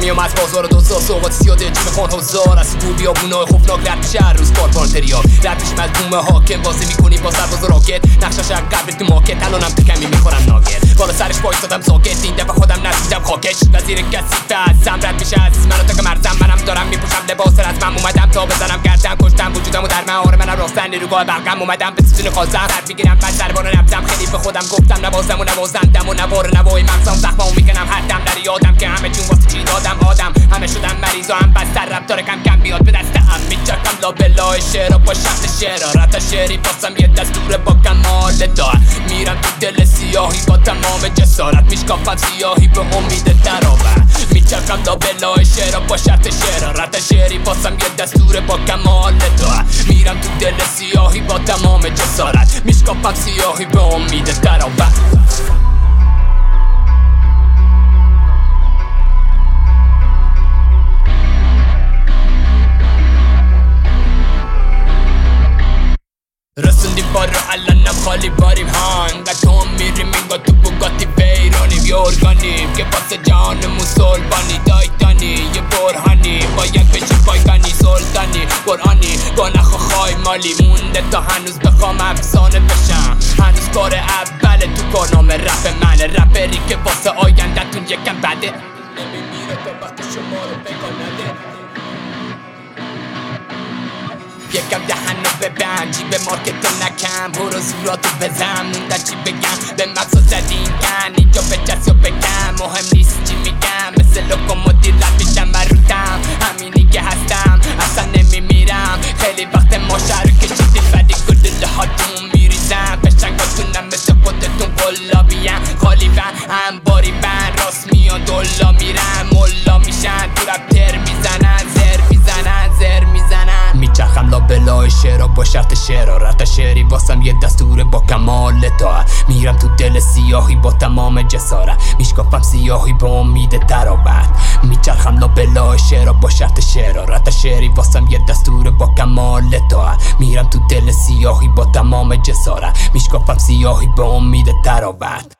میام از بازار دوزار سوقات زیاده جون خان هزار از سکور بیابونای خوفناک رد میشه هر روز کار پانتریال رد میشیم از بوم حاکم بازی میکنیم با سرباز راکت نقشش قبل تو ماکت الانم تو کمی میخورم ناگت بالا سرش وایسادم ساکت این دفعه خودم نسیدم خاکش وزیر کثیفه هستم رد میشه از مناطق مرزم منم دارم میپوشم لباس از من اومدم تا بزنم گردن کشتم وجودمو در مهار منم راستن نیروگاه برقم اومدم به ستون خواستم رد میگیرم بعد دربار نبزم خیلی به خودم گفتم نوازم و نوازندم و نوار نوای مغزم زخمامو میکنم هر دم در یادم که همه چون واسه چی دادم آدم همه شدم مریض و هم بستر رفتار کم کم بیاد به دستم میچرکم لابلای شعر با شرط شعر رت شعری پاسم یه دستور با کمال دار میرم تو دل سیاهی با تمام جسارت میشکافم سیاهی به امید درآور میچرکم لابلای شعر با شرط شعر رت شعری پاسم یه دستور با کمال دار میرم تو دل سیاهی با تمام جسارت میشکافم سیاهی به امید درآور رسوندیم بار رو الانم خالی باریم ها انقدر تو میریم انگار تو بوگاتی بیرونیم یه ارگانیم که واسه جهانمون سلبانی دایتانی یه برهانی باید بشی پایگانی سلطانی قرآنی با نخ و خواهی مالی مونده تا هنوز بخوام افسانه بشم هنوز کار اوله تو کارنامه رپ من رپری که واسه آینده‌تون یکم بده نمیمیره تا وقت شما رو بگانده یکم دهنو ببند جیب مارکتو نکم برو زوراتو بزن موندن چی بگم به مغزو زدین کن اینجا به کسی بگم مهم نیست چی میگم مثل لوکوموتیو رد میشم مروتم همینی که هستم اصلا نمیمیرم خیلی وقت ما شهر کشیدیم ولی گلدله هاتون میریزم پشنگاتونم مثل خودتون قلابیم خالی بن انباری بن راست میان دولا میرن ملا میشن تو رپ تر میزنن زر میزنن زر میزنن میچرخم لابلای شعر با شرط شعر رت شعری واسم یه دستور با کمال تا میرم تو دل سیاهی با تمام جسارت میشکافم سیاهی به امید درآورد میچرخم لابلای شعر با شرط شعر رت شعری واسم یه دستور با کمال تا میرم تو دل سیاهی با تمام جسارت میشکافم سیاهی به امید درآورد